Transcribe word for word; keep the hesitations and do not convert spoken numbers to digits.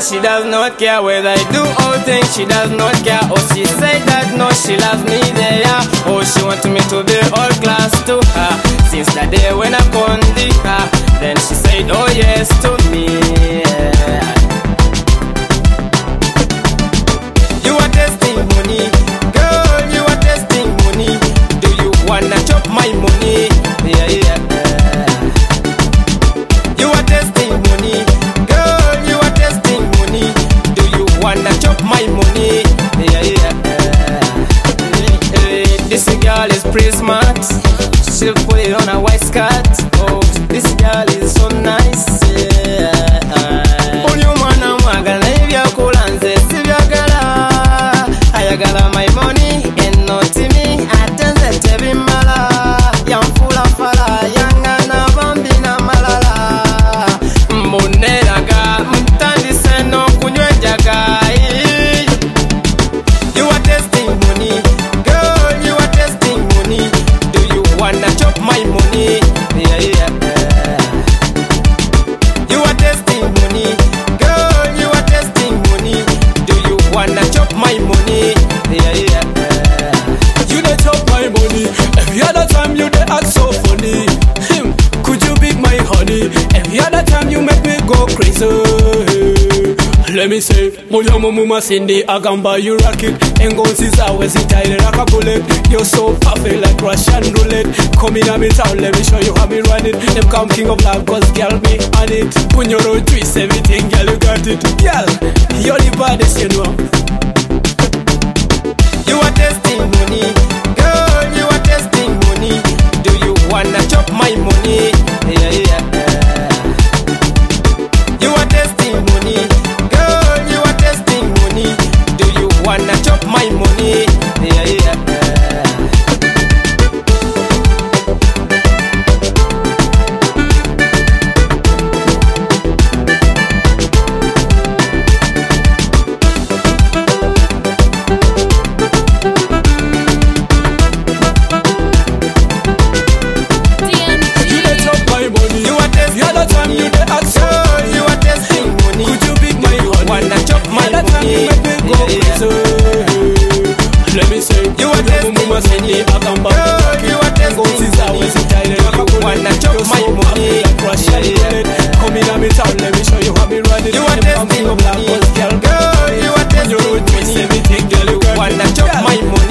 she does not care whether I do all things, she does not care. Oh, she said that no, she loves me there. Oh, she wants me to be all class to her. Since the day when I found her, then she said oh yes to me. You are testing money, girl, you are testing money. Do you wanna chop my money? Yeah, yeah. You are testing money, girl, you are testing money. Do you wanna chop my money? Yeah, yeah. This girl is pretty smart. She put it on a white skirt. Oh, this girl is so nice. Yeah. Only one I'm gonna leave your cool and say, I got my money and not to me. I tell that to be mala. Young full of fala, young and a bambina malala. Moneraga, Muntandi Seno, Kunyo Jagai. You are testing money, girl, you are testing money. Do you wanna chop my money? Yeah, yeah. You are testing money, girl, you are testing money. Do you wanna chop my money? Yeah, yeah. You dey chop my money. Every other time you dey act so funny. Him, could you be my honey? Every other time you make me go crazy. Let me say, Moyo Mumuma Cindy Agamba, you rock it. Engonsis always tight like a bullet. You're so perfect like Russian roulette. Come in a me town, let me show you how me run it. Them come king of love, cause girl me on it. When you road twist everything, girl you got it. Girl, you're the baddest, you know. You are testing money, girl, you are testing money. Do you wanna chop my money? Yeah, yeah. You are testing money, girl, you are testing money. Do you wanna chop my money? Yeah, yeah. Let me say, you are testing money, girl, you are testing money. You wanna chop my money? Come in a me town, let me show you how me run it. You are testing money, girl, you are testing money. You wanna chop my money?